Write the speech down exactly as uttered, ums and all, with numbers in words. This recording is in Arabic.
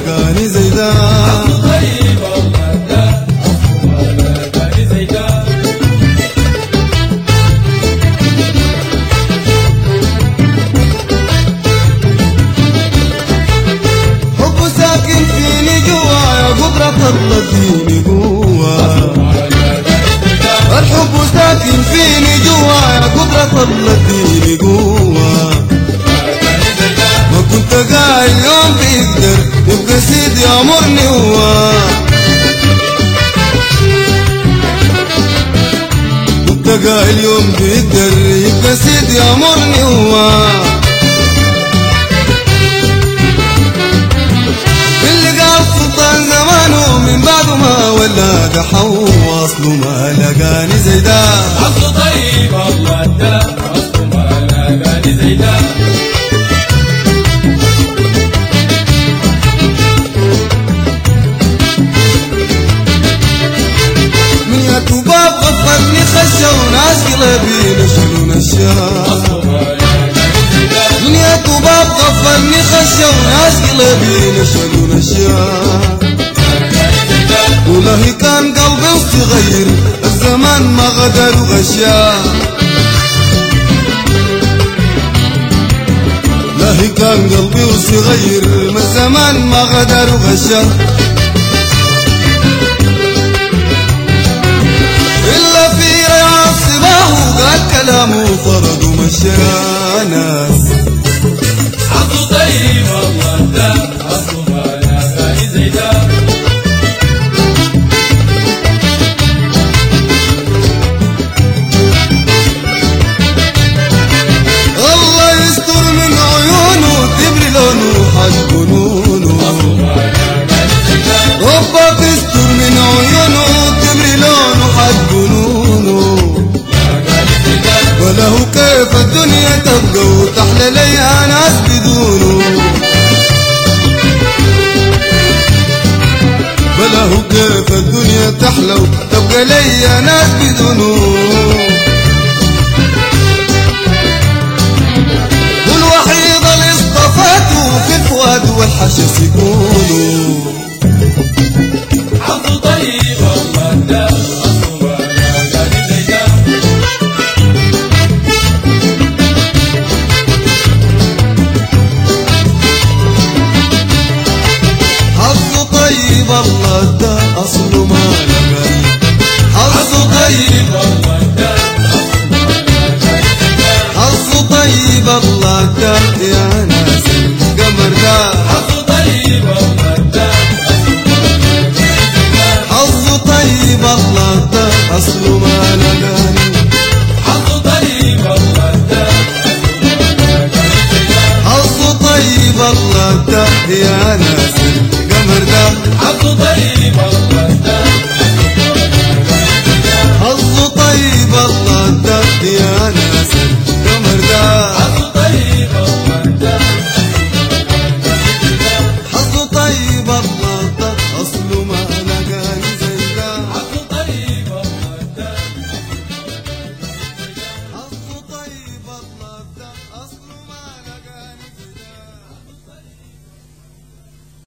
لقاني زي ده. طيب الله ده أصله ما لقاني زي ده. حبه ساكن فيني جوا يا قدرة الله اديني قوة. الحب ساكن فيني جوا يا قدرة الله اديني قوة. ما كنت قايل يوم بيقدر يبقى سيدي يأمرني هو. كنت قايل يوم بيقدر يبقى سيدي يأمرني هو. اللي قال سلطان زمانه من بعد ما ولا دحو اصله ما لقاني زي ده. أصله طيب الله ده أصله ما لقاني زي ده. من يا توباب غفرني خشة وناس قلبي نشلوا نشا. أصله ما لقاني زي ده. من يا توباب غفرني خشة وناس قلبي نشلوا نشا. والله كان قلبي صغير الزمان ما غدر وغشا. والله كان قلبي صغير ما الزمان ما غدر وغشا. إلا في رياض صباه قال كلامه فرد ومشى ناس. أصله طيب الله ده أصله ما لقاني زي ده. الله يستر من عيونه تبري لونه حد جنونه. أصله ما لقاني زي ده. ربك يستر من عيونه تبري لونه حد جنونه. لقاني زي ده. وله كيف الدنيا تبقى وتحلى ليها ناس بدونه. وله كيف الدنيا تحلى وتبقى ليها ناس بدونه. والوحيد اللي اصطفاته في الفؤاد والحشس يكونوا. أصله طيب الله ده أصله ما لقاني زي ده. حظه طيب الله ده أصله ما لقاني. حظه طيب الله ده أصله ما لقاني زي ده. حظه طيب الله ده يا ناس القمر ده.